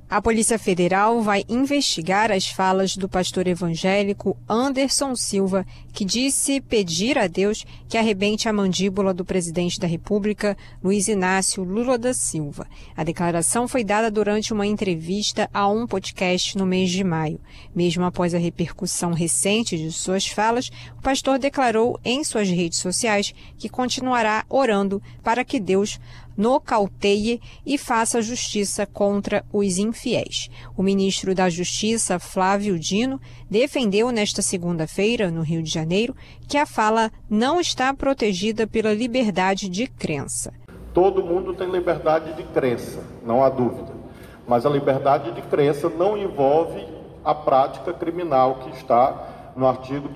A Polícia Federal vai investigar as falas do pastor evangélico Anderson Silva, que disse pedir a Deus que arrebente a mandíbula do presidente da República, Luiz Inácio Lula da Silva. A declaração foi dada durante uma entrevista a um podcast no mês de maio. Mesmo após a repercussão recente de suas falas, o pastor declarou em suas redes sociais que continuará orando para que Deus nocauteie e faça justiça contra os infiéis. O ministro da Justiça, Flávio Dino, defendeu nesta segunda-feira, no Rio de Janeiro, que a fala não está protegida pela liberdade de crença. Todo mundo tem liberdade de crença, não há dúvida. Mas a liberdade de crença não envolve a prática criminal que está no artigo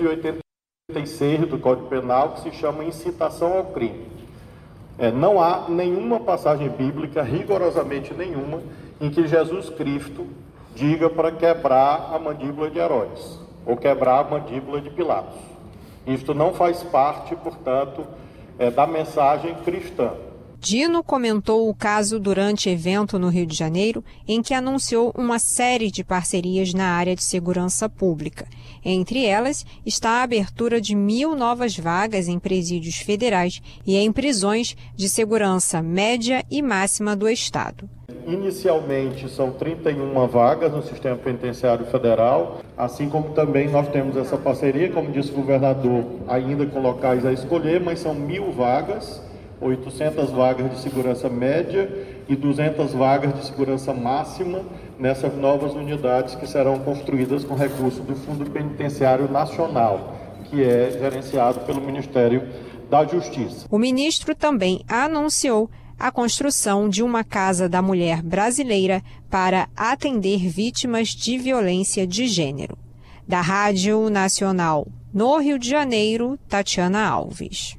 286 do Código Penal, que se chama incitação ao crime. Não há nenhuma passagem bíblica, rigorosamente nenhuma, em que Jesus Cristo diga para quebrar a mandíbula de Herodes ou quebrar a mandíbula de Pilatos. Isto não faz parte, portanto, da mensagem cristã. Dino comentou o caso durante evento no Rio de Janeiro, em que anunciou uma série de parcerias na área de segurança pública. Entre elas está a abertura de 1.000 novas vagas em presídios federais e em prisões de segurança média e máxima do Estado. Inicialmente são 31 vagas no sistema penitenciário federal, assim como também nós temos essa parceria, como disse o governador, ainda com locais a escolher, mas são 1.000 vagas, 800 vagas de segurança média e 200 vagas de segurança máxima nessas novas unidades que serão construídas com recurso do Fundo Penitenciário Nacional, que é gerenciado pelo Ministério da Justiça. O ministro também anunciou a construção de uma Casa da Mulher brasileira para atender vítimas de violência de gênero. Da Rádio Nacional, no Rio de Janeiro, Tatiana Alves.